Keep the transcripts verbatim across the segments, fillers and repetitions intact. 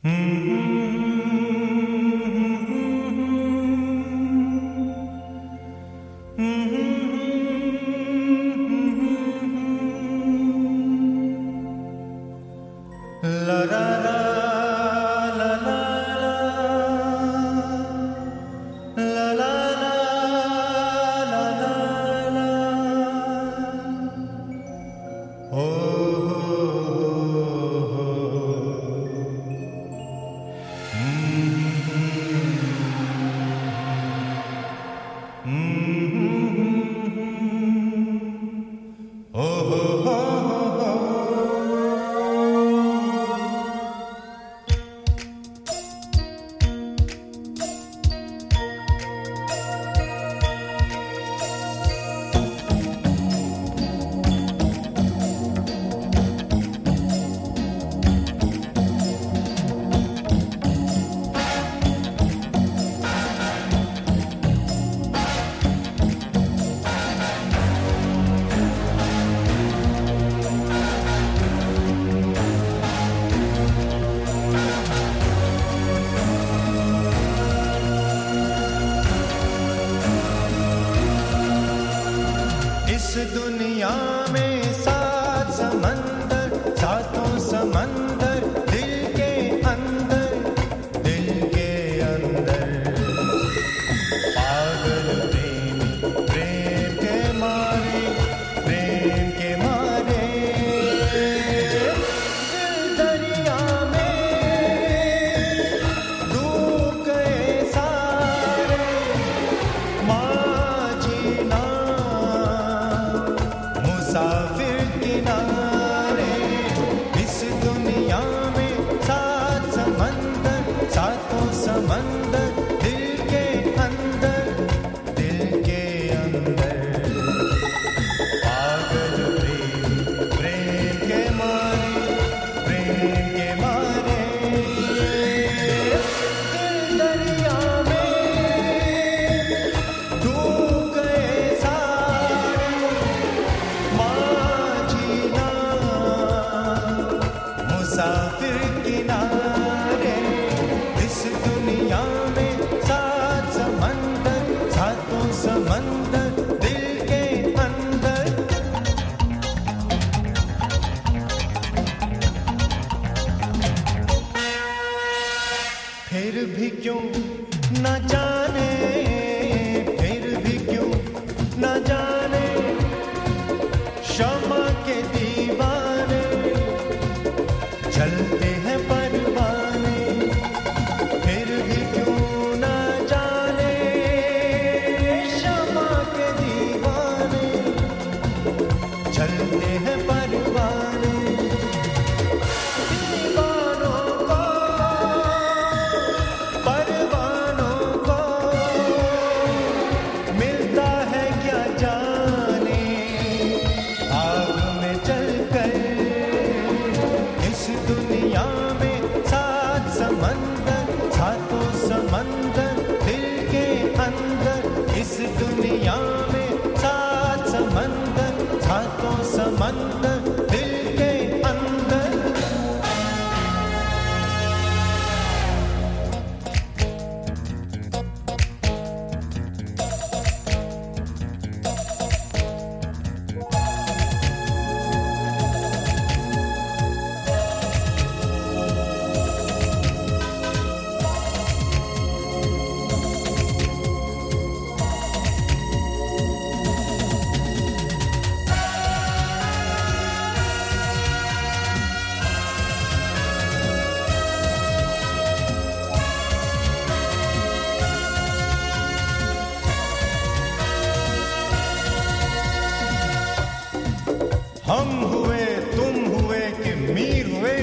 हम हुए तुम हुए कि मीर हुए,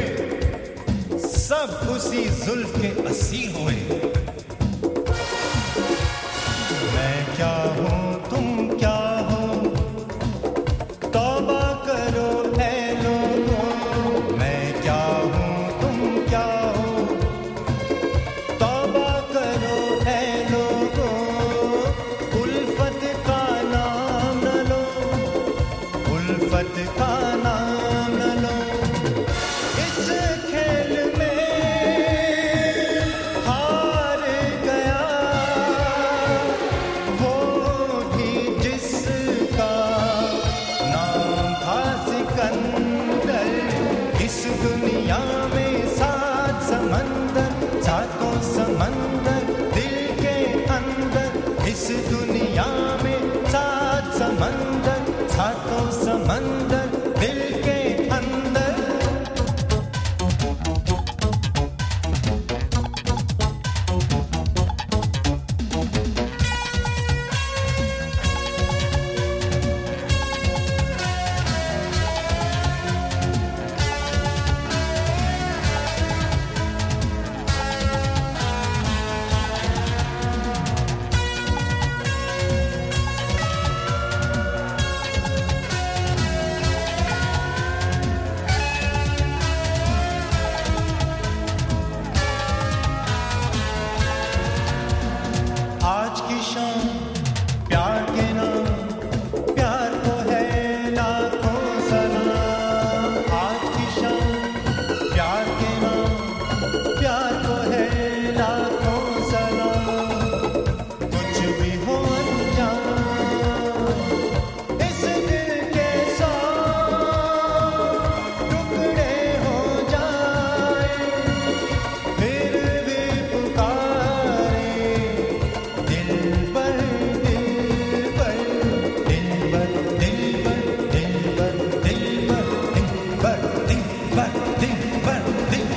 सब उसी जुल्फ के असीर हुए। मैं क्या हूँ तुम क्या हो, तौबा करो ऐ लोगों। मैं क्या हूँ तुम क्या हो, तौबा करो ऐ लोगों। उल्फत का नाम न लो, उल्फत का नाम न लो। इस खेल में दुनिया में सात समंदर, सातों समंदर दिल के अंदर। इस दुनिया में सात समंदर, सातों समंदर दिल के अंदर। आज की शाम प्यार के नाम, प्यार को है लाखों सलाम। आज की शाम प्यार के नाम, प्यार को है लाखों सलाम। कुछ भी हो अनजान इस दिल के सौ टुकड़े हो जाए, फिर भी पुकारे दिलबर, दिलबर, दिलबर, दिलबर, दिलबर, दिलबर, दिलबर, दिलबर, दिलबर, दिलबर।